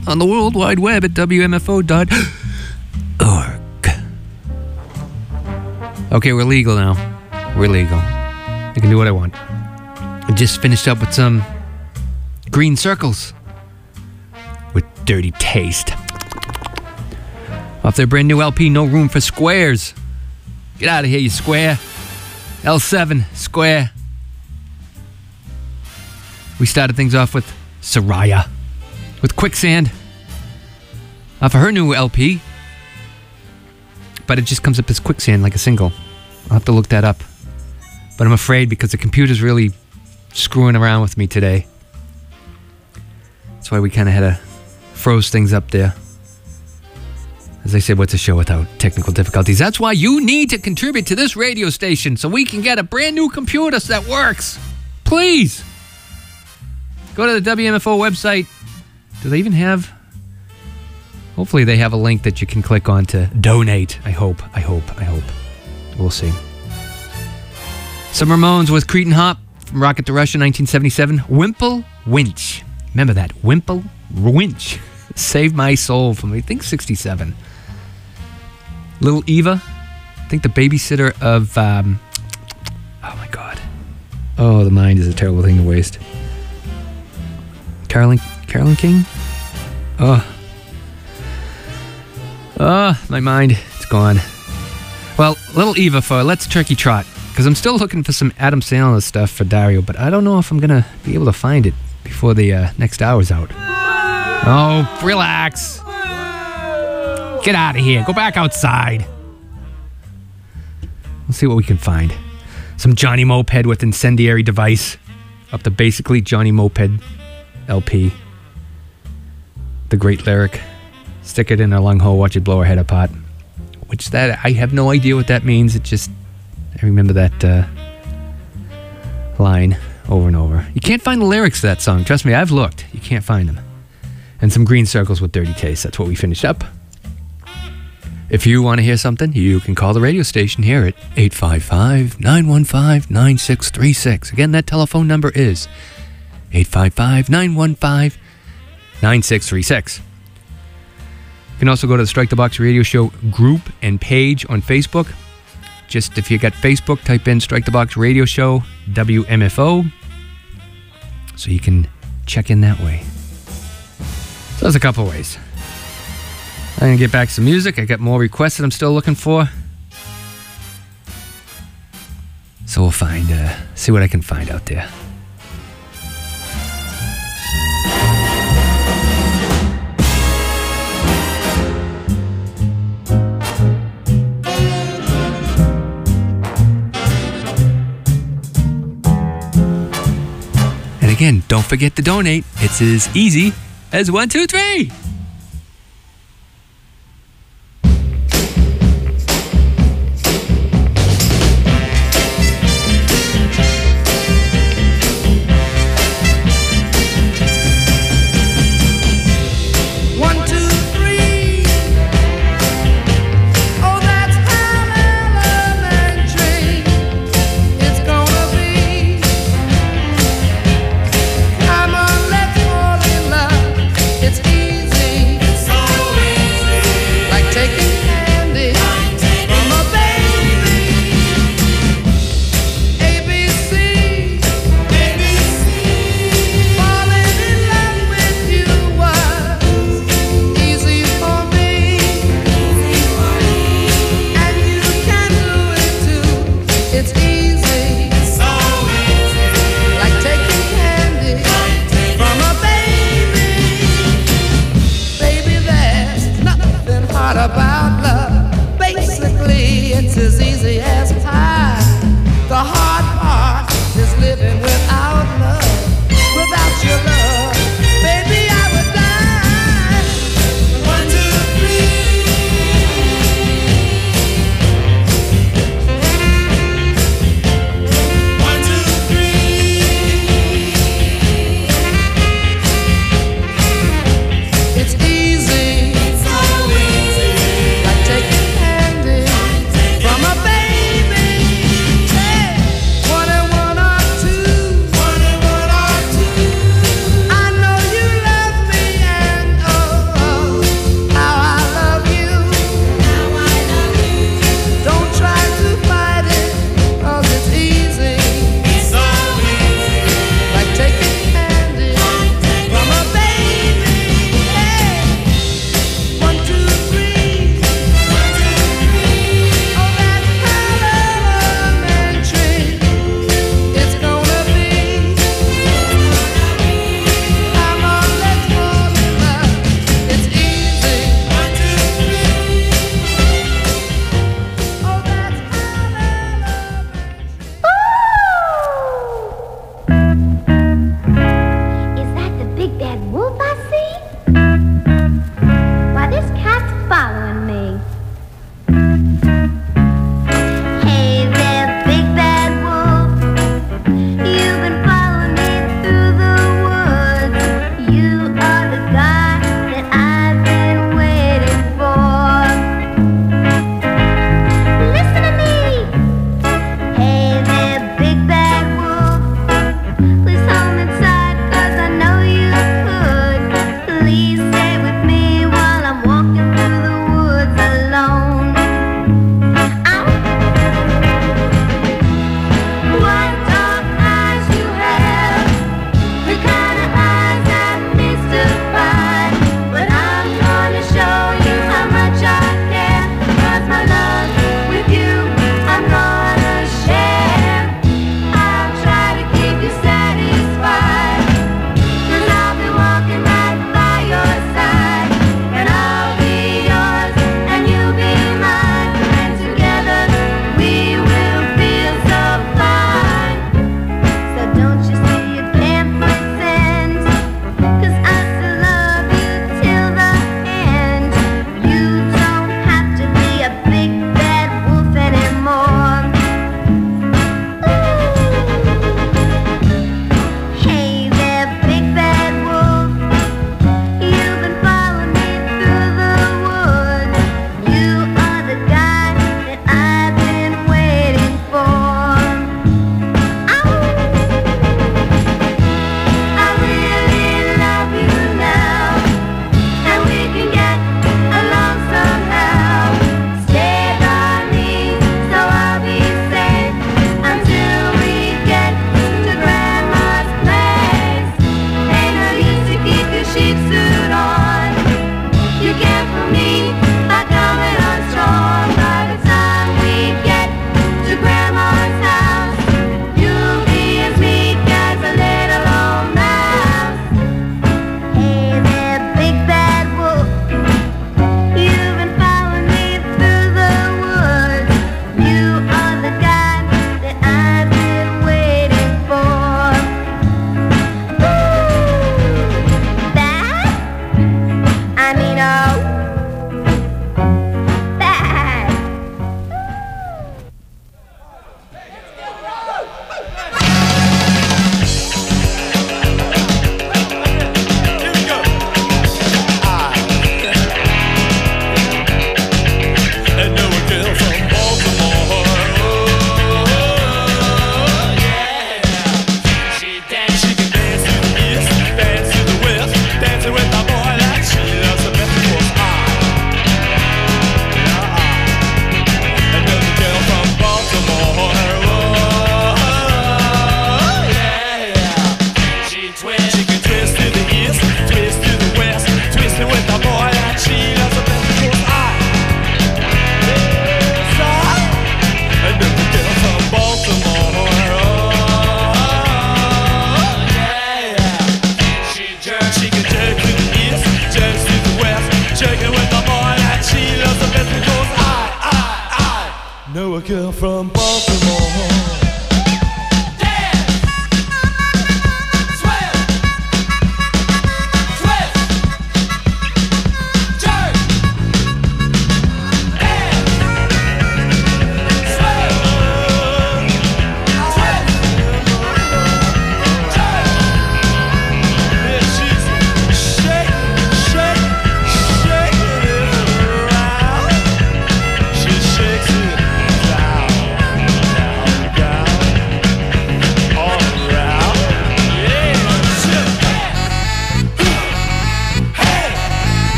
on the World Wide Web at WMFO.org. Okay, we're legal now. We're legal. I can do what I want. I just finished up with some green circles with Dirty Taste. Off their brand new LP, No Room for Squares. Get out of here, you square. L7, square. We started things off with Soraya, with Quicksand, off of her new LP. But it just comes up as Quicksand, like a single. I'll have to look that up. But I'm afraid because the computer's really screwing around with me today. That's why we kind of had to froze things up there. As I said, what's a show without technical difficulties? That's why you need to contribute to this radio station so we can get a brand new computer that works. Please. Go to the WMFO website. Do they even have... Hopefully they have a link that you can click on to donate. I hope. We'll see. Some Ramones with Cretin Hop from Rocket to Russia, 1977. Wimple Winch. Remember that. Wimple Winch. Save My Soul from, I think, 67. Little Eva. I think the babysitter of... oh, my God. Oh, the mind is a terrible thing to waste. Carolyn King? Oh, my mind. It's gone. Well, Little Eva for Let's Turkey Trot. Because I'm still looking for some Adam Sandler stuff for Dario, but I don't know if I'm going to be able to find it before the next hour's out. Oh, relax. Get out of here. Go back outside. Let's see what we can find. Some Johnny Moped with Incendiary Device. Up to basically Johnny Moped LP. The great lyric. Stick it in a lung hole, watch it blow her head apart. Which that, I have no idea what that means. It just, I remember that line over and over. You can't find the lyrics to that song. Trust me, I've looked. You can't find them. And some green circles with Dirty Taste. That's what we finished up. If you want to hear something, you can call the radio station here at 855-915-9636. Again, that telephone number is 855-915-9636. You can also go to the Strike the Box Radio Show group and page on Facebook. Just if you got Facebook, type in Strike the Box Radio Show, WMFO. So you can check in that way. So there's a couple ways. I'm going to get back to some music. I got more requests that I'm still looking for. So we'll find, see what I can find out there. And again, don't forget to donate. It's as easy as 1, 2, 3. It's easy.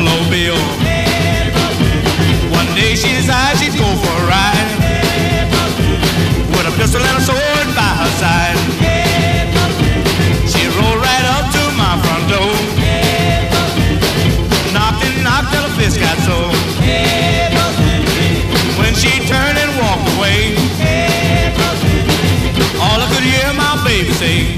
Buffalo Bill. One day she decided she'd go for a ride with a pistol and a sword by her side. She rolled right up to my front door, knocked and knocked till her fist got sore. When she turned and walked away, all I could hear my baby say,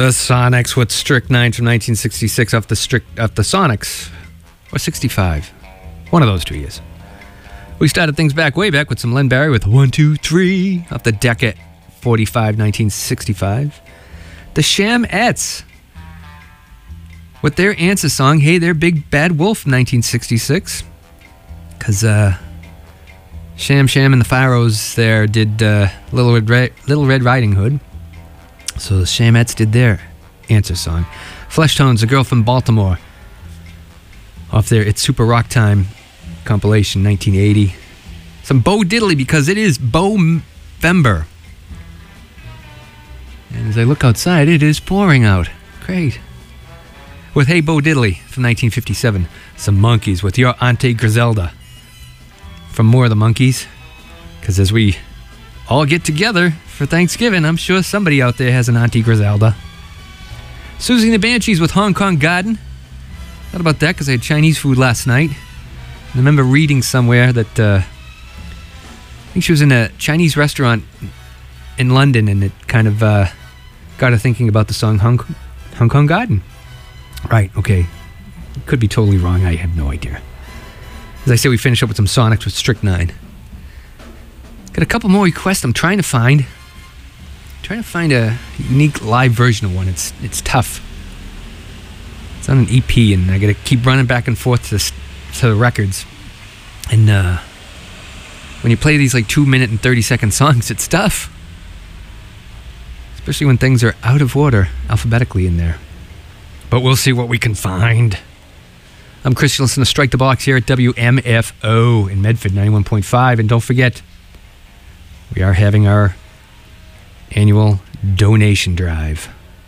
The Sonics with Strychnine from 1966 off the Sonics, or 65. One of those 2 years. We started things way back with some Len Barry with 1, 2, 3 off the Decca 45, 1965. The Shamettes with their answer song, Hey There Big Bad Wolf from 1966. Because Sham Sham and the Pharaohs there did Little Red Riding Hood. So the Shamettes did their answer song. Flesh Tones, A Girl from Baltimore, off their It's Super Rock Time compilation, 1980. Some Bo Diddley, because it is Bo-Vember. And as I look outside, it is pouring out. Great. With Hey Bo Diddley from 1957. Some Monkeys with Your Auntie Griselda from More of the Monkeys. Because as we all get together for Thanksgiving, I'm sure somebody out there has an Auntie Griselda. Susie and the Banshees with Hong Kong Garden. Thought about that because I had Chinese food last night. I remember reading somewhere that I think she was in a Chinese restaurant in London, and it kind of got her thinking about the song Hong Kong Garden. Right, okay. Could be totally wrong. I have no idea. As I say, we finish up with some Sonics with Strychnine. Got a couple more requests I'm trying to find. Trying to find a unique live version of one. It's tough. It's on an EP, and I got to keep running back and forth to the records. And when you play these like 2 minute and 30-second songs, it's tough. Especially when things are out of order alphabetically in there. But we'll see what we can find. I'm Chris. You listen to Strike the Box here at WMFO in Medford 91.5. And don't forget, we are having our annual donation drive.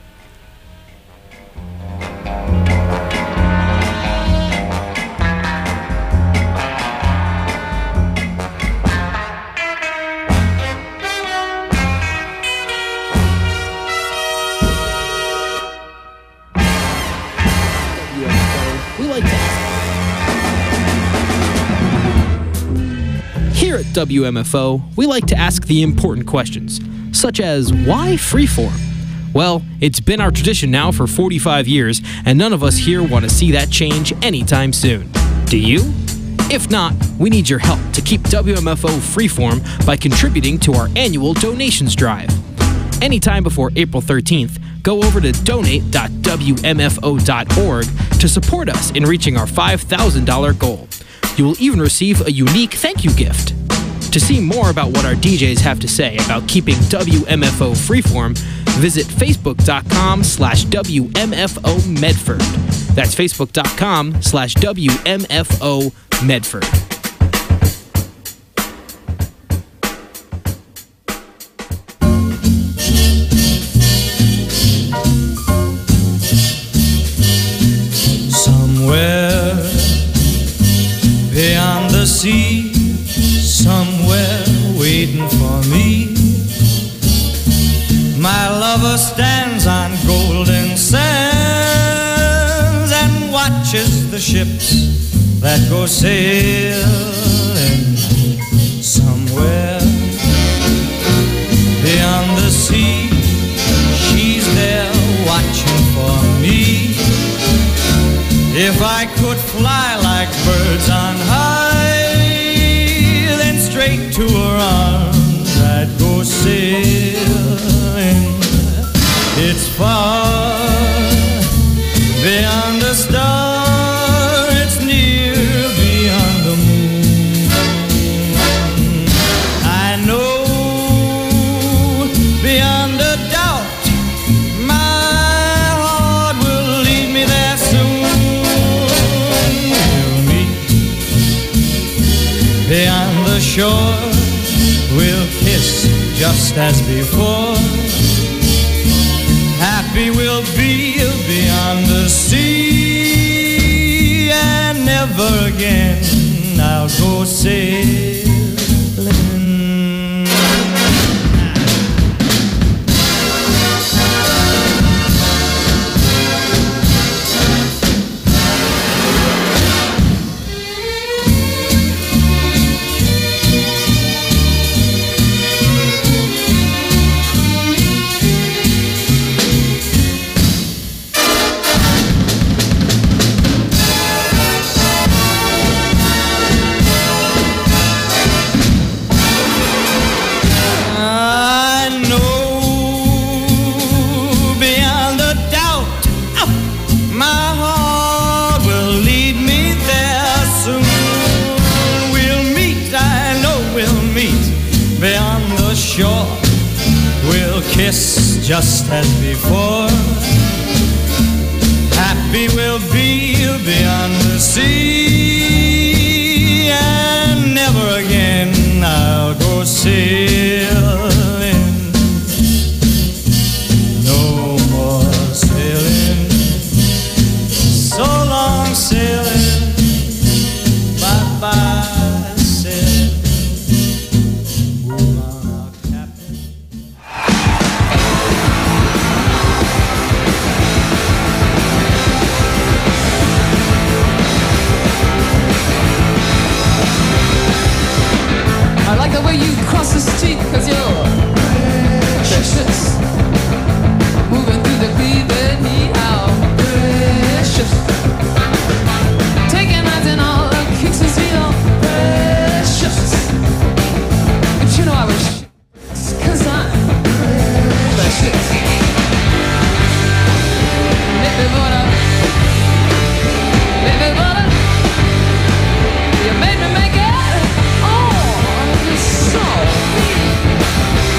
Here at WMFO, we like to ask the important questions, such as, why Freeform? Well, it's been our tradition now for 45 years, and none of us here want to see that change anytime soon. Do you? If not, we need your help to keep WMFO Freeform by contributing to our annual donations drive. Anytime before April 13th, go over to donate.wmfo.org to support us in reaching our $5,000 goal. You will even receive a unique thank you gift. To see more about what our DJs have to say about keeping WMFO freeform, visit facebook.com/WMFO Medford. That's facebook.com/WMFO Medford. Somewhere beyond the sea, somewhere waiting for me, my lover stands on golden sands and watches the ships that go sailing. Somewhere beyond the sea, she's there watching for me. If I could fly like birds on high, then straight to her arms I'd go sailing. It's far beyond the star, it's near beyond the moon. I know beyond a doubt my heart will lead me there soon. We'll meet beyond the shore, we'll kiss just as before. Happy we'll be beyond the sea, and never again I'll go sailing. kiss just as before. Happy we'll be beyond the sea, and never again I'll go sailing. No more sailing, so long sailing, bye-bye sailing. Move on, Captain. I like the way you cross the street, 'cause you're precious. Moving through the Cleveland heat, how precious. Taking us in all the kicks and feel precious. But you know I was 'cause I'm precious. Baby butter, baby butter, you made me make it. Oh, it's so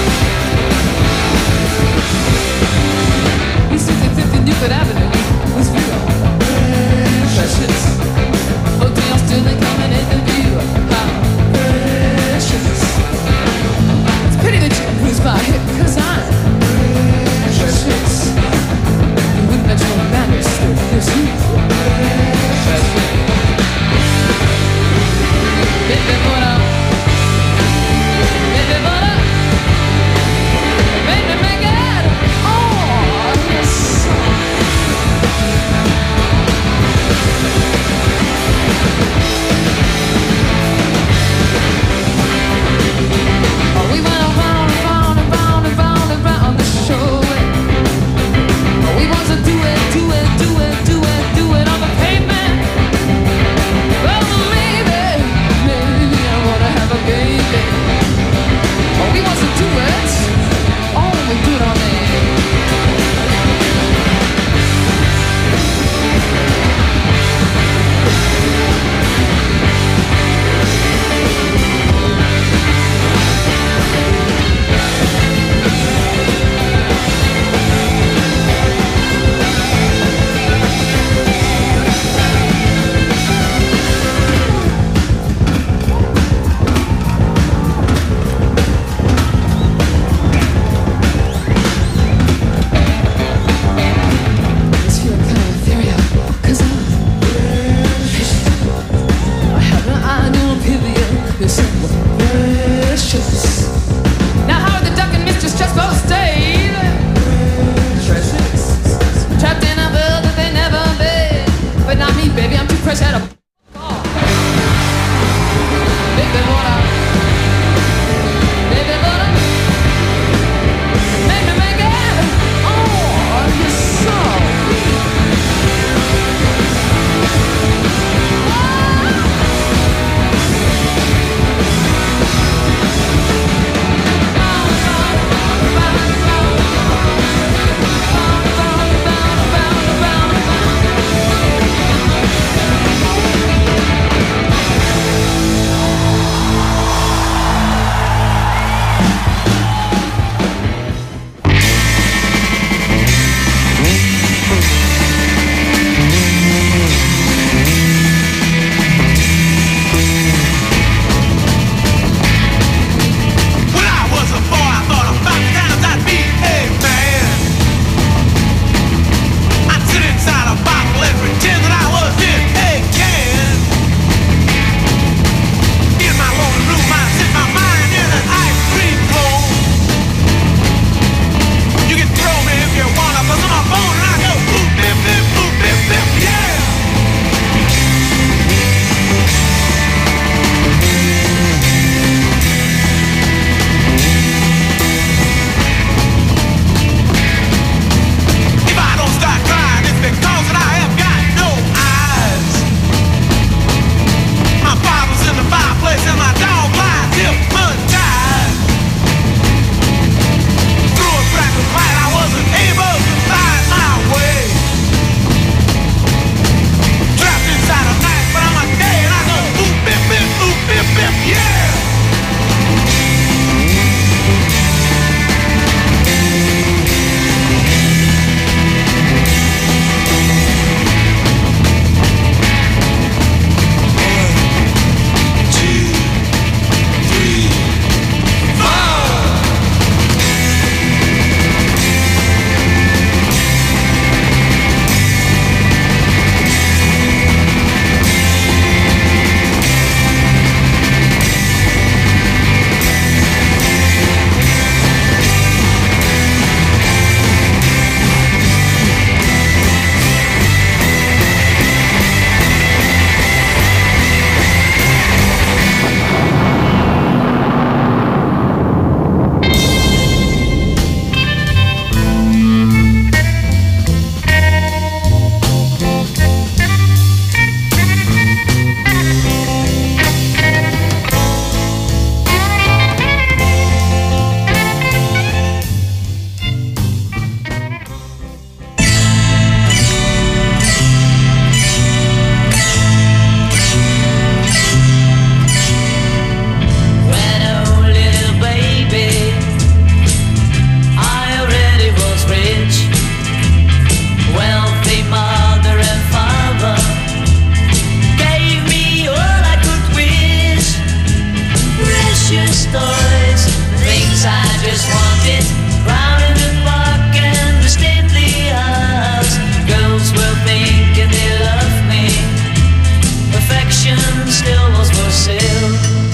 precious toys, the things I just wanted, round in the park and the stately house. Girls will think and they love me. Perfection still was for sale.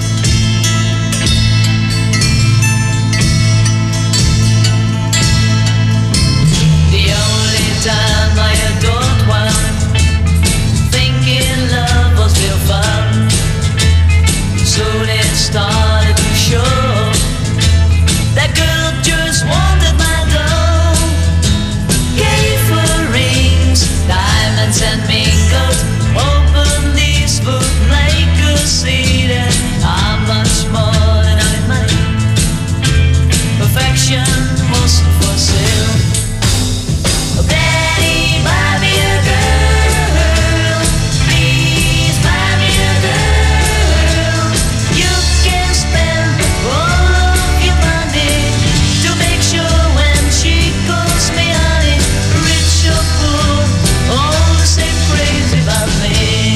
The only time I adored one, thinking love was real fun. Soon it started to show. That girl just wanted my dough. Gave her rings, diamonds and mingles. Open these would make her see that I'm much more than I made. Perfection wasn't for sale. Oh, Daddy, buy me a girl. Please buy me a girl. You can spend all of your money to make sure when she calls me honey, rich or poor, all the same crazy about me.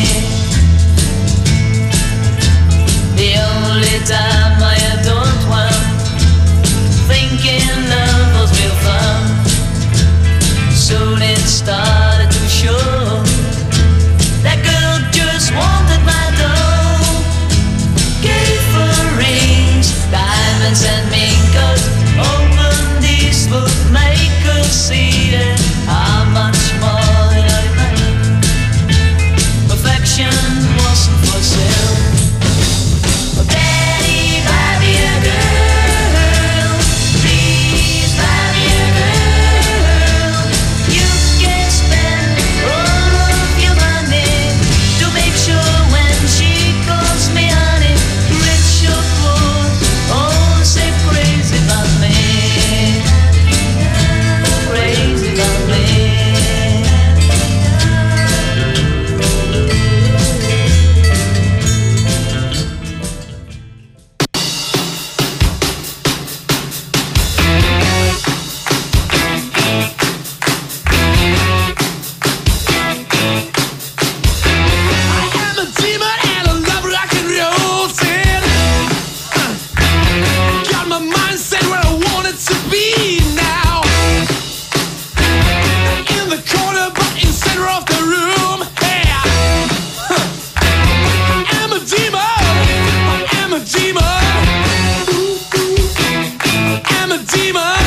The only time I adored one, thinking love was real fun. Soon it started to show. That girl just wanted my dough. Gave her rings, diamonds and mingles. Open these would make her see that I'm much more than I made. Perfection wasn't for sale. Oh, Daddy, buy me a girl. Please buy me a girl. You can spend all of your money to make sure when she calls me honey, rich or poor, all say crazy about me. Crazy about me. I am a demon and I love rock and roll. Got my mindset where I want it to be now. In the corner but in center of the room. Yeah. I am a demon. I am a demon. I am a demon.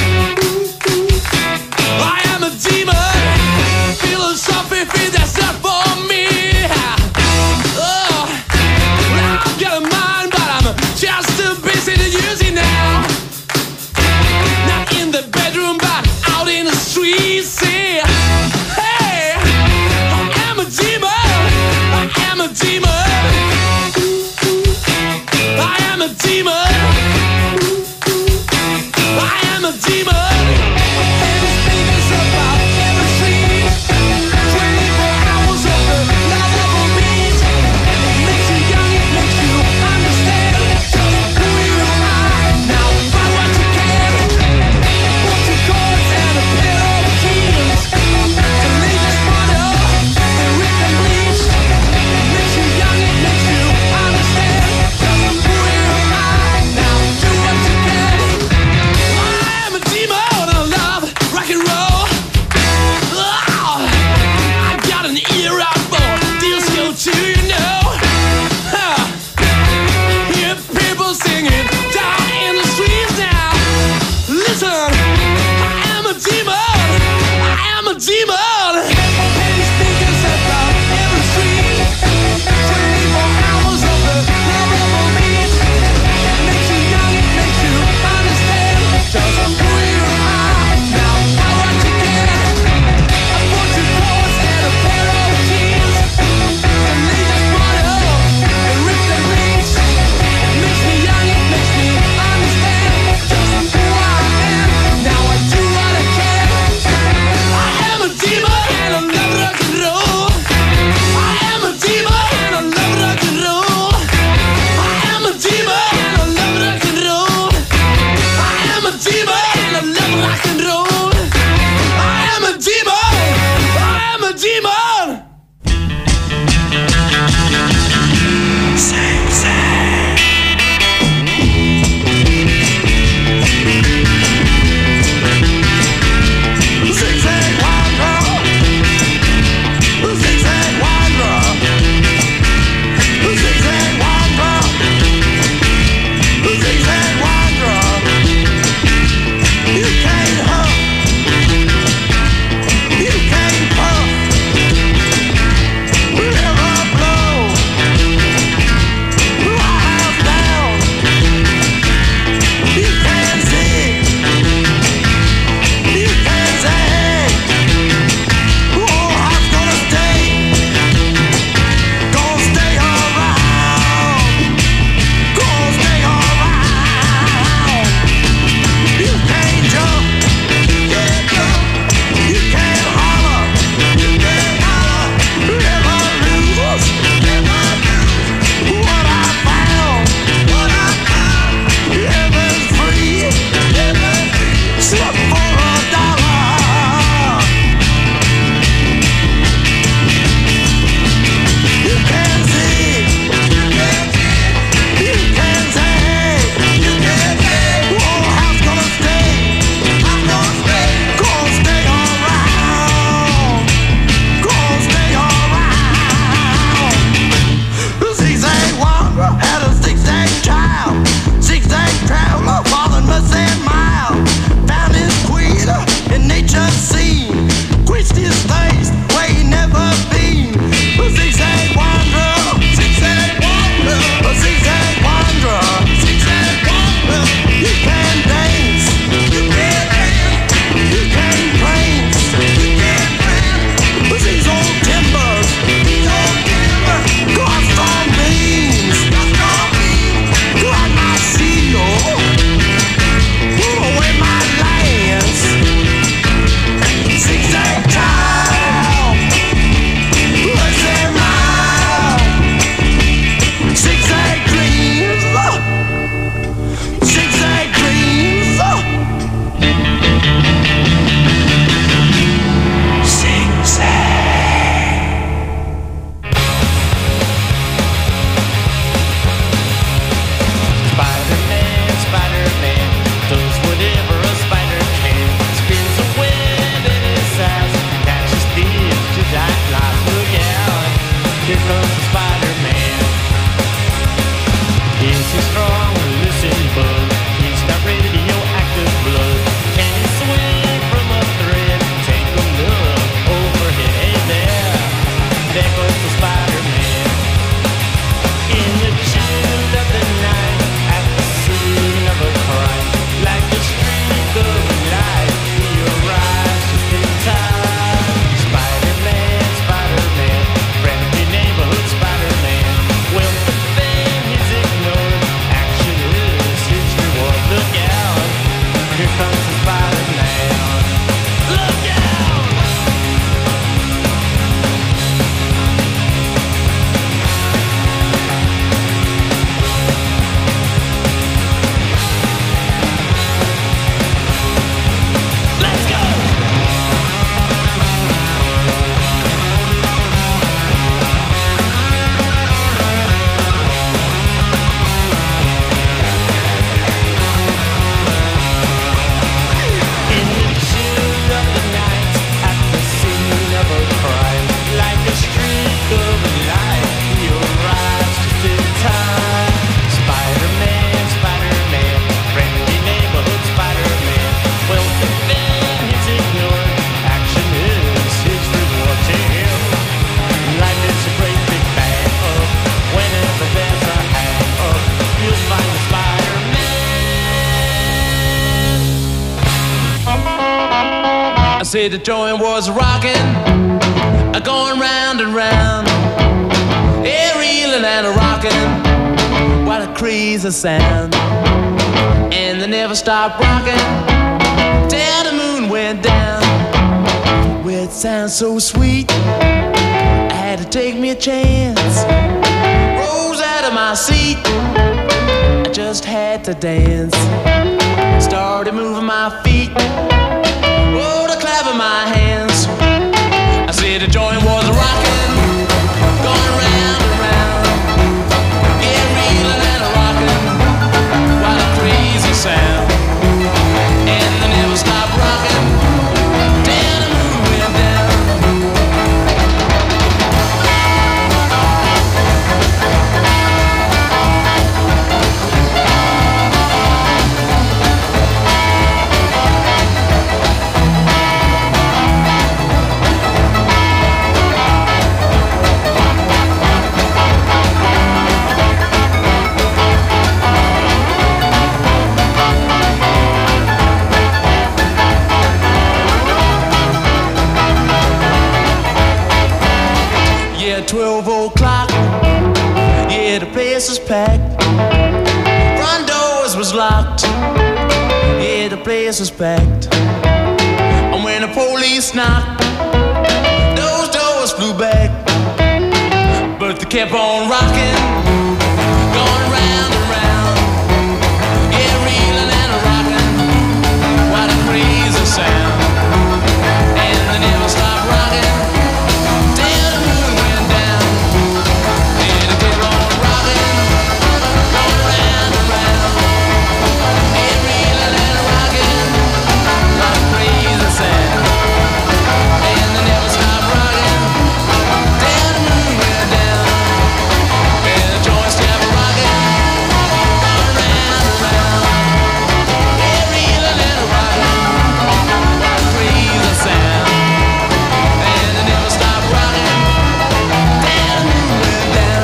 I am a demon. Philosophy, that's not for me. Oh, well, I've got a mind, but I'm just too busy to use it now. Not in the bedroom, but out in the streets. Yeah. Hey, I am a demon. I am a demon. I am a demon. I am a demon. Every speaker's about every street. 24 hours of the lovable beat. It makes you young, it makes you understand just who you are. Now find what you can. Put your chords and a pair of jeans. The latest model, and rip and bleach. It makes you young, it makes you understand just who you are. Now do what you can. I am a demon, I love rock and roll. Oh, I got an ear out for disco too, you know. Huh. Hear people singing down in the streets now. Listen, I am a demon. I am a demon. Heavy speakers about every street. 24 hours of the lovable beat. It makes you young, it makes you understand just who you are. Now find what you can. I put your clothes and a pair of jeans. The latest model, and rip and bleach. It makes me young, it makes me understand just who I am. say the joint was rocking, going round and round, yeah, reeling and rocking, what a crazy sound. And they never stopped rocking till the moon went down. Well, it sounds so sweet, I had to take me a chance. Rose out of my seat, I just had to dance. Started moving my feet, oh, to clapping my hands. I said the joint was rocking, going round and round, yeah, reeling and rocking, what a crazy sound. And they never stopped rocking till the moon went down. locked. Yeah, the place was packed. And when the police knocked, those doors flew back. But they kept on rocking, going round and round. Yeah, reeling and rocking. What a crazy sound. And they never stopped rocking till the moon went down. Yeah, they kept on rocking, going round and round. Yeah, reeling and rocking. What a crazy sound. And they never stopped rocking till the moon went down. And the joints kept rocking, going round and round. Yeah, reeling and rocking. What a crazy sound. And they never stopped rocking till the moon went down.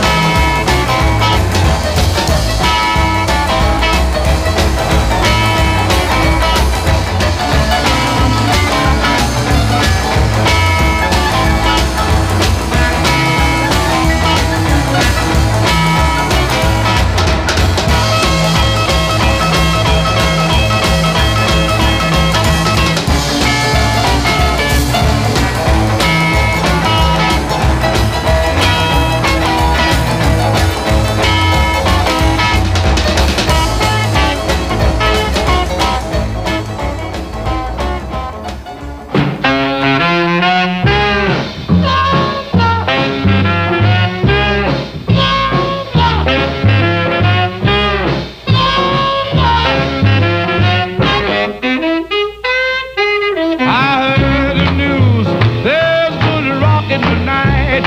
I heard the news, there's good rockin' tonight.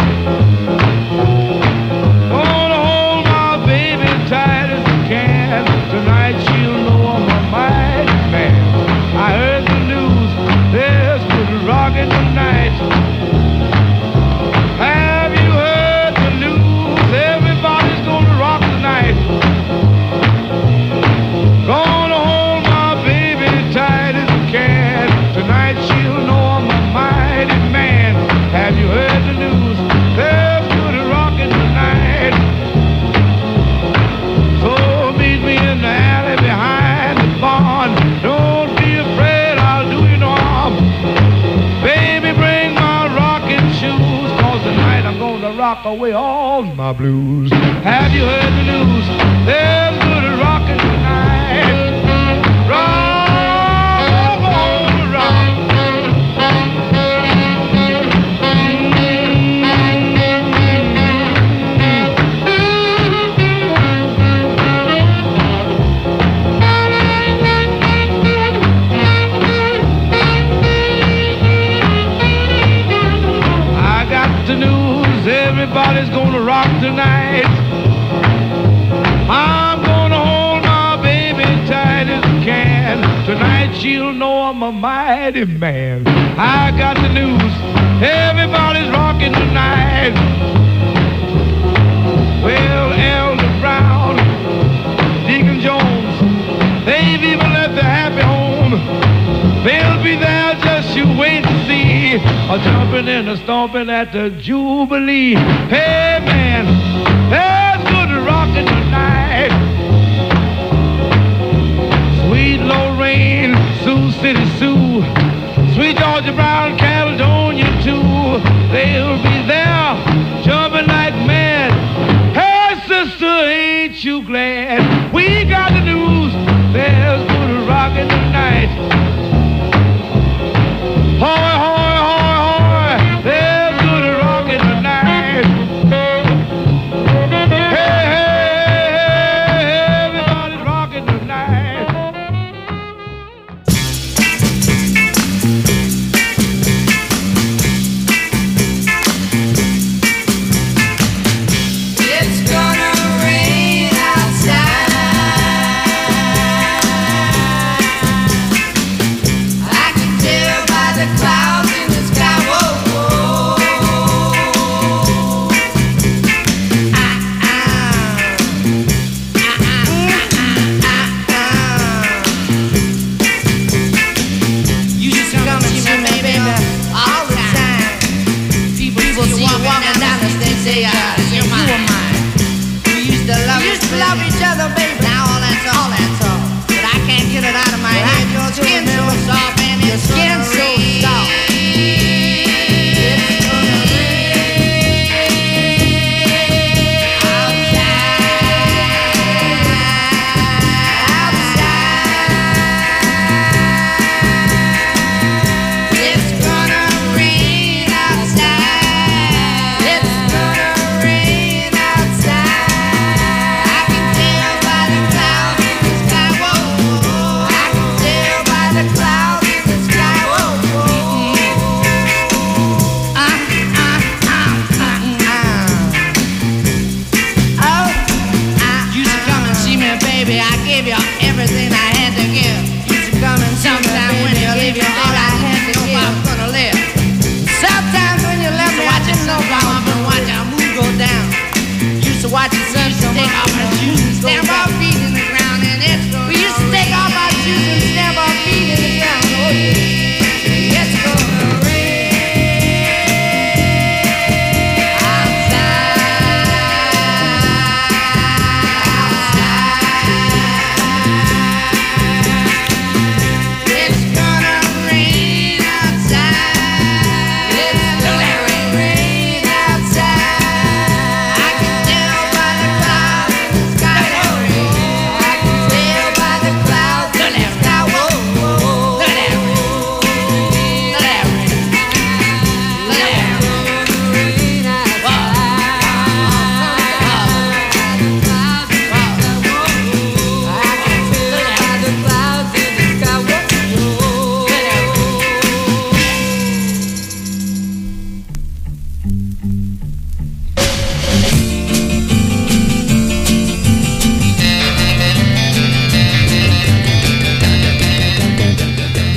Gonna hold my baby tight as I can. Tonight she'll know I'm a mighty man. I heard the news, there's good rockin' tonight. Have you heard the news? Everybody's gonna rock tonight. Gonna hold my baby tight as I can. Tonight she'll know I'm a mighty man. Have you heard the news? There's good rockin' tonight. So meet me in the alley behind the barn. Don't be afraid, I'll do you no harm. Baby, bring my rocking shoes, 'cause tonight I'm gonna rock away all my blues. Have you heard the news? There's good rockin' tonight. Rock, oh, rock. I got the news, everybody's gonna rock tonight. I'm gonna hold my baby tight as I can. Tonight she'll know I'm a mighty man. I got the news, everybody's rocking tonight. Well, Elder Brown, Deacon Jones, they've even left their happy home. They'll be there, just you wait to see. A jumping and a stomping at the Jubilee. Hey man, there's good rockin' tonight. Sweet Lorraine, Sioux City Sue, Sweet Georgia Brown, Caledonia too. They'll be there, jumping like mad. Hey sister, ain't you glad? We got the news, there's good rockin' tonight. Hoy, hoy, hoy, hoy, there's good rockin' tonight. Hey, hey, hey, everybody's rockin' tonight.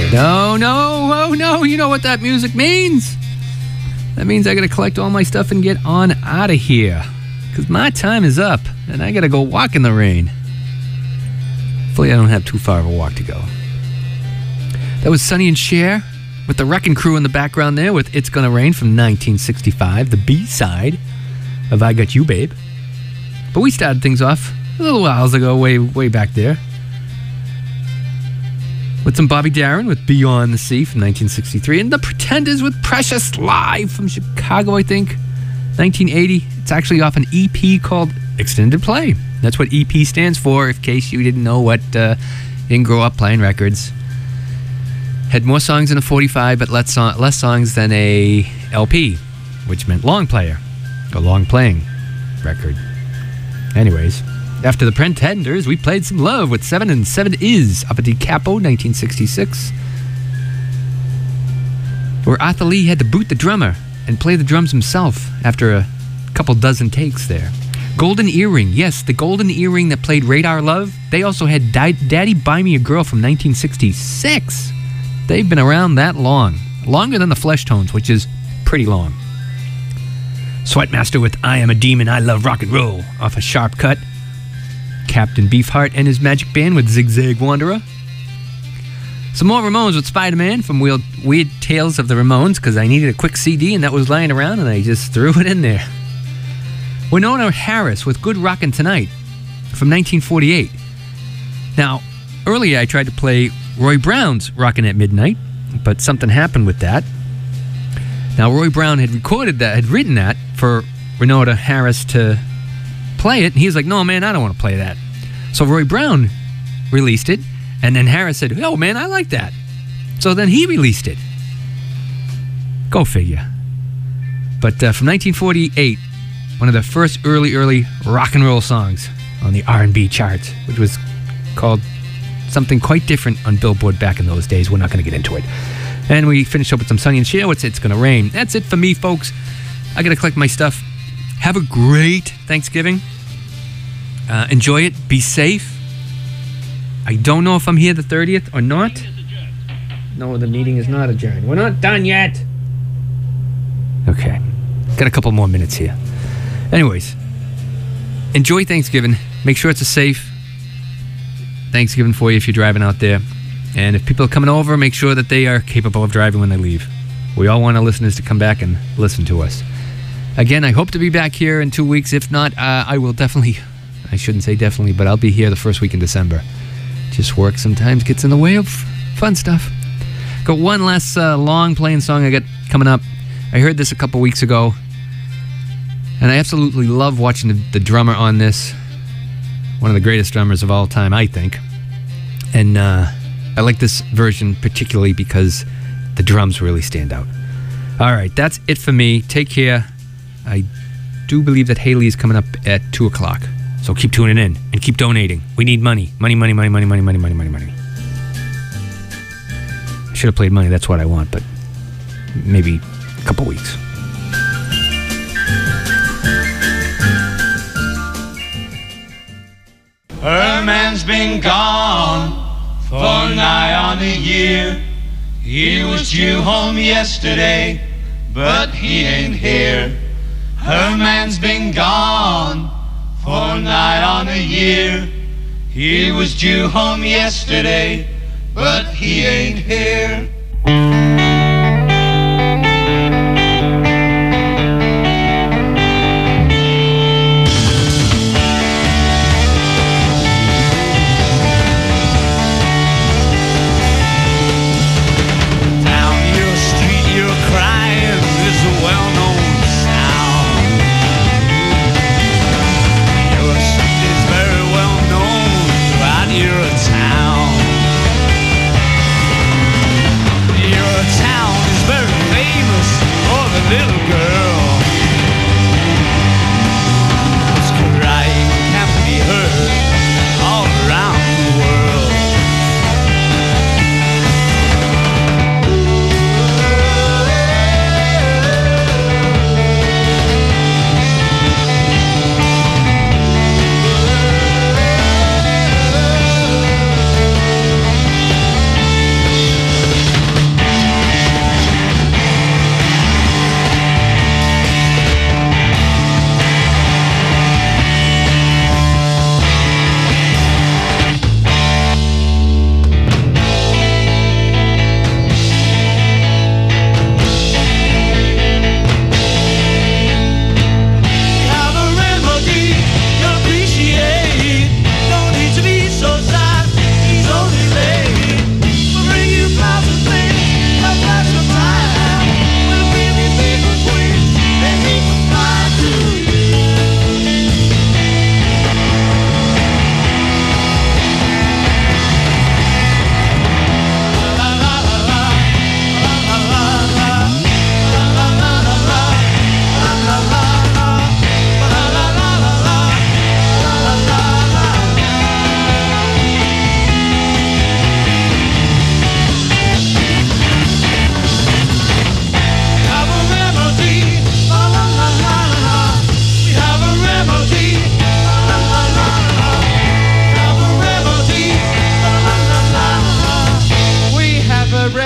No, oh no, you know what that music means? That means I gotta collect all my stuff and get on out of here. Because my time is up, and I gotta go walk in the rain. Hopefully I don't have too far of a walk to go. That was Sonny and Cher, with the Wrecking Crew in the background there, with It's Gonna Rain from 1965, the B-side of I Got You, Babe. But we started things off a little whiles ago, way back there, with some Bobby Darin with Beyond the Sea from 1963, and The Pretenders with Precious live from Chicago, I think, 1980. It's actually off an EP called Extended Play. That's what EP stands for, in case you didn't know what, didn't grow up playing records. Had more songs than a 45, but less songs than a LP, which meant long player, or long playing record. Anyways, after the Pretenders, we played some Love with 7 and 7 Is up at the Capo, 1966, where Arthur Lee had to boot the drummer and play the drums himself after a couple dozen takes there. Golden Earring, yes, the Golden Earring that played Radar Love. They also had Daddy Buy Me a Girl from 1966. They've been around that long. Longer than the Fleshtones, which is pretty long. Sweatmaster with I Am a Demon, I Love Rock and Roll off a Sharp Cut. Captain Beefheart and his Magic Band with Zigzag Wanderer. Some more Ramones with Spider-Man from Weird Tales of the Ramones, because I needed a quick CD and that was lying around and I just threw it in there. Winona Harris with Good Rockin' Tonight from 1948. Now, earlier I tried to play Roy Brown's Rockin' at Midnight, but something happened with that. Now, Roy Brown had written that for Winona Harris to play it, and he was like, no, man, I don't want to play that. So Roy Brown released it, and then Harris said, oh, man, I like that. So then he released it. Go figure. But from 1948, one of the first early rock and roll songs on the R&B charts, which was called something quite different on Billboard back in those days. We're not going to get into it. And we finished up with some Sonny and Cher. It's Gonna Rain. That's it for me, folks. I got to collect my stuff. Have a great Thanksgiving. Enjoy it. Be safe. I don't know if I'm here the 30th or not. No, the meeting is not adjourned. We're not done yet. Okay. Got a couple more minutes here. Anyways, enjoy Thanksgiving. Make sure it's a safe Thanksgiving for you if you're driving out there. And if people are coming over, make sure that they are capable of driving when they leave. We all want our listeners to come back and listen to us. Again, I hope to be back here in 2 weeks. If not, I will definitely, I shouldn't say definitely, but I'll be here the first week in December. Just work sometimes gets in the way of fun stuff. Got one last long playing song I got coming up. I heard this a couple weeks ago, and I absolutely love watching the drummer on this. One of the greatest drummers of all time, I think. And I like this version particularly because the drums really stand out. All right, that's it for me. Take care. I do believe that Haley is coming up at 2 o'clock. So keep tuning in and keep donating. We need money. Money. I should have played Money. That's what I want, but maybe a couple weeks. Her man's been gone for nigh on a year. He was due home yesterday, but he ain't here. Her man's been gone for nigh on a year. He was due home yesterday, but he ain't here. Town. You're a town.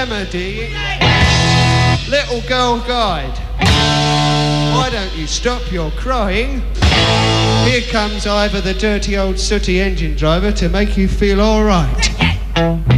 Remedy, Little Girl Guide. Why don't you stop your crying? Here comes Ivor, the dirty old sooty engine driver, to make you feel all right.